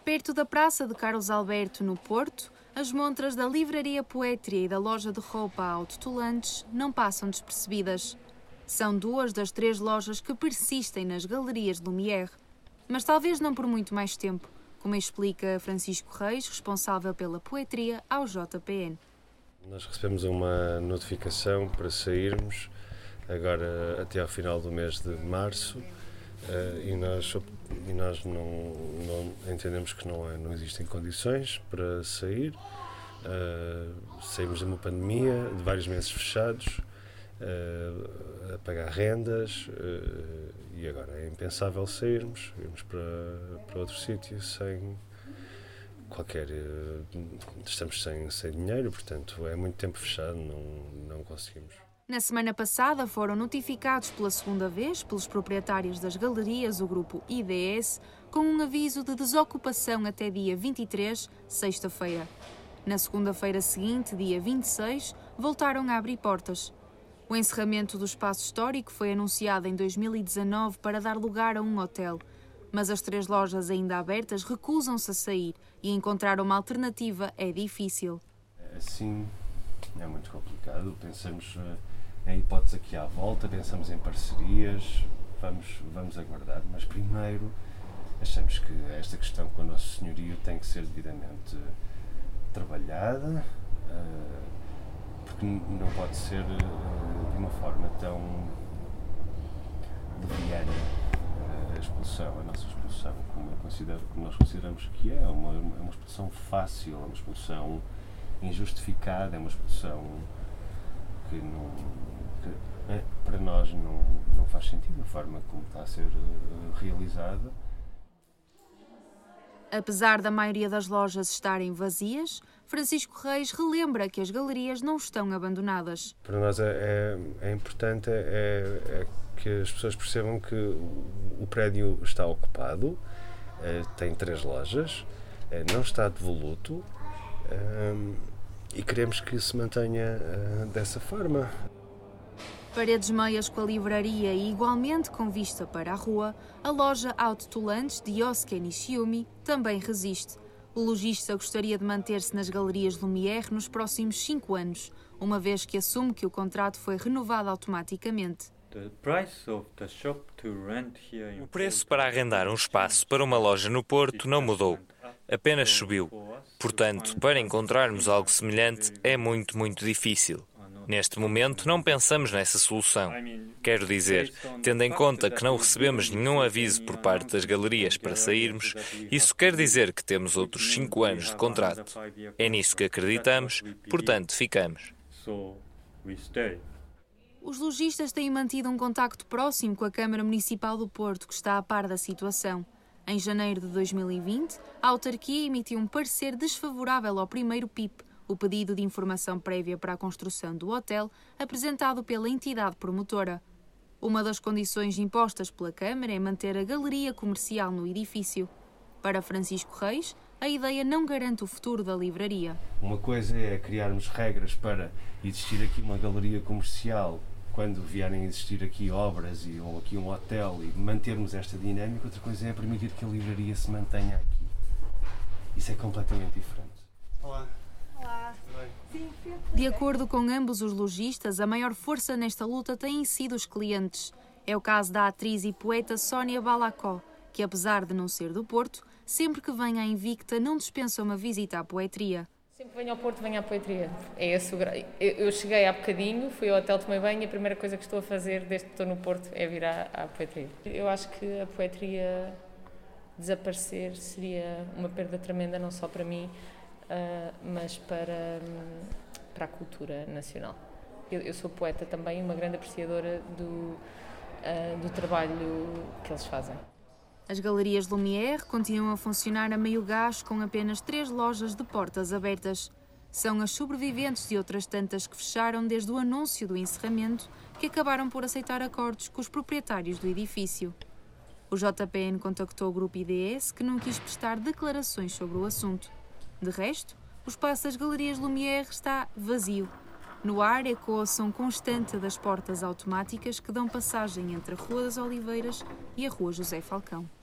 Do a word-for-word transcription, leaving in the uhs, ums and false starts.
Perto da Praça de Carlos Alberto, no Porto, as montras da Livraria Poetria e da loja de roupa Autotulantes não passam despercebidas. São duas das três lojas que persistem nas galerias Lumière, mas talvez não por muito mais tempo, como explica Francisco Reis, responsável pela Poetria, ao J P N. Nós recebemos uma notificação para sairmos agora até ao final do mês de março e nós, e nós não, não entendemos que não, é, não existem condições para sair. Uh, saímos de uma pandemia, de vários meses fechados, uh, a pagar rendas uh, e agora é impensável sairmos, irmos para, para outro sítio sem qualquer... Uh, estamos sem, sem dinheiro, portanto é muito tempo fechado, não, não conseguimos. Na semana passada foram notificados pela segunda vez pelos proprietários das galerias, o grupo I D S, com um aviso de desocupação até dia vinte e três, sexta-feira. Na segunda-feira seguinte, dia vinte e seis, voltaram a abrir portas. O encerramento do espaço histórico foi anunciado em dois mil e dezanove para dar lugar a um hotel, mas as três lojas ainda abertas recusam-se a sair e encontrar uma alternativa é difícil. Assim, é muito complicado. Pensamos em hipóteses aqui à volta, pensamos em parcerias, vamos, vamos aguardar, mas primeiro achamos que esta questão com o Nosso Senhorio tem que ser devidamente trabalhada, porque não pode ser de uma forma tão leviana a expulsão, a nossa expulsão, como, eu considero, como nós consideramos que é, uma, é uma expulsão fácil, é uma expulsão injustificada, é uma expulsão que, não, que é, para nós não, não faz sentido a forma como está a ser realizada. Apesar da maioria das lojas estarem vazias, Francisco Reis relembra que as galerias não estão abandonadas. Para nós é, é, é importante é, é que as pessoas percebam que o prédio está ocupado, é, tem três lojas, é, não está devoluto é, e queremos que se mantenha é, dessa forma. Paredes meias com a livraria e igualmente com vista para a rua, a loja Autotulantes de Yosuke Nishiyumi também resiste. O lojista gostaria de manter-se nas galerias Lumière nos próximos cinco anos, uma vez que assume que o contrato foi renovado automaticamente. O preço para arrendar um espaço para uma loja no Porto não mudou, apenas subiu. Portanto, para encontrarmos algo semelhante é muito, muito difícil. Neste momento, não pensamos nessa solução. Quero dizer, tendo em conta que não recebemos nenhum aviso por parte das galerias para sairmos, isso quer dizer que temos outros cinco anos de contrato. É nisso que acreditamos, portanto, ficamos. Os lojistas têm mantido um contacto próximo com a Câmara Municipal do Porto, que está a par da situação. Em janeiro de dois mil e vinte, a autarquia emitiu um parecer desfavorável ao primeiro P I P, o pedido de informação prévia para a construção do hotel, apresentado pela entidade promotora. Uma das condições impostas pela Câmara é manter a galeria comercial no edifício. Para Francisco Reis, a ideia não garante o futuro da livraria. Uma coisa é criarmos regras para existir aqui uma galeria comercial quando vierem a existir aqui obras e, ou aqui um hotel e mantermos esta dinâmica, outra coisa é permitir que a livraria se mantenha aqui. Isso é completamente diferente. Olá. Olá. De acordo com ambos os lojistas, a maior força nesta luta têm sido os clientes. É o caso da atriz e poeta Sónia Balacó, que apesar de não ser do Porto, sempre que vem à Invicta não dispensa uma visita à Poetria. Sempre que venho ao Porto, venho à Poetria. É esse o gra... Eu cheguei há bocadinho, fui ao hotel, tomei banho e a primeira coisa que estou a fazer desde que estou no Porto é vir à, à Poetria. Eu acho que a Poetria desaparecer seria uma perda tremenda, não só para mim, Uh, mas para, para a cultura nacional. Eu, eu sou poeta também, uma grande apreciadora do, uh, do trabalho que eles fazem. As galerias Lumière continuam a funcionar a meio gás com apenas três lojas de portas abertas. São as sobreviventes de outras tantas que fecharam desde o anúncio do encerramento, que acabaram por aceitar acordos com os proprietários do edifício. O J P N contactou o grupo I D S, que não quis prestar declarações sobre o assunto. De resto, o espaço das galerias Lumière está vazio. No ar ecoa o som constante das portas automáticas que dão passagem entre a Rua das Oliveiras e a Rua José Falcão.